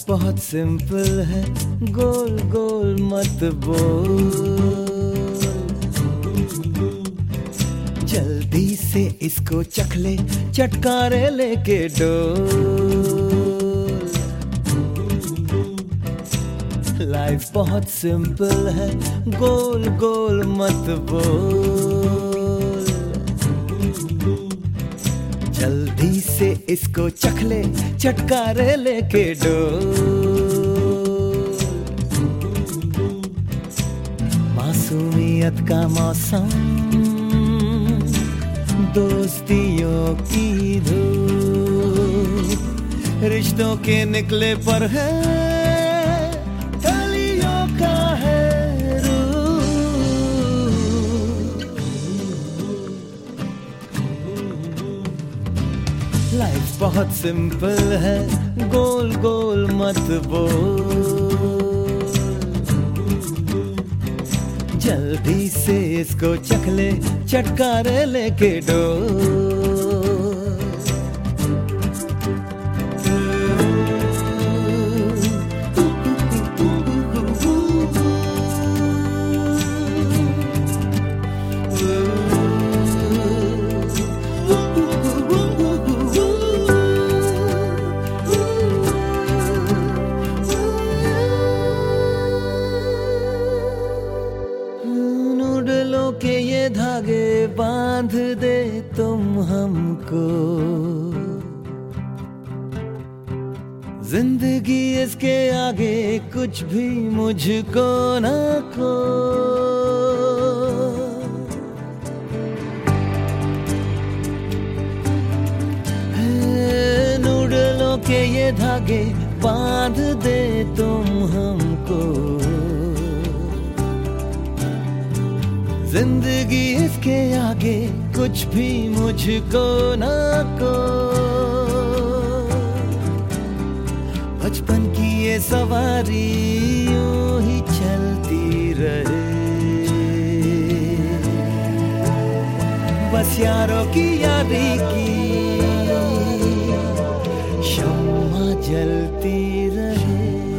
Life बहुत simple है, गोल गोल मत बोल। जल्दी से इसको चख ले, चटकारे लेके डोल। लाइफ बहुत सिंपल है, गोल गोल मत बोल। जल्दी से इसको चख ले, चटकारे लेके डोल। मासूमियत का मौसम, दोस्तियों की धूप, रिश्तों के निकले पर है, कलियों का है रूप। लाइफ बहुत सिंपल है, गोल गोल मत बोल। जल्दी से इसको चख ले, चटकारे लेके डोल। के ये धागे बांध दे तुम हमको, जिंदगी इसके आगे कुछ भी मुझको ना को। नूडलों के ये धागे बांध दे तुम हमको, जिंदगी इसके आगे कुछ भी मुझको ना को। बचपन की ये सवारी यूं ही चलती रहे, बस यारों की यारी की शम्मा जलती रहे।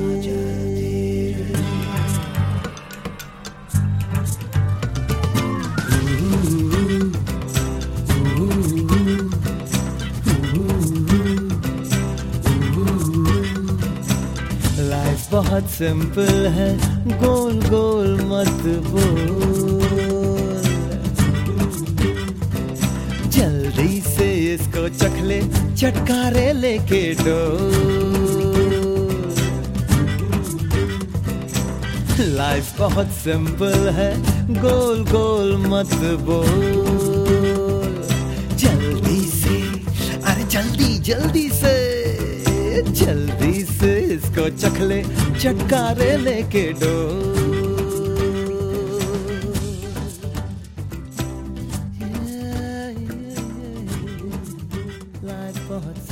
बहुत सिंपल है, गोल गोल मत बोल। जल्दी से इसको चख ले, चटकारे लेके डोल। लाइफ बहुत सिंपल है, गोल गोल मत बोल। जल्दी से, अरे जल्दी जल्दी से, जल्दी से इसको चख ले, चटकारे लेके डोल। लाइफ बहुत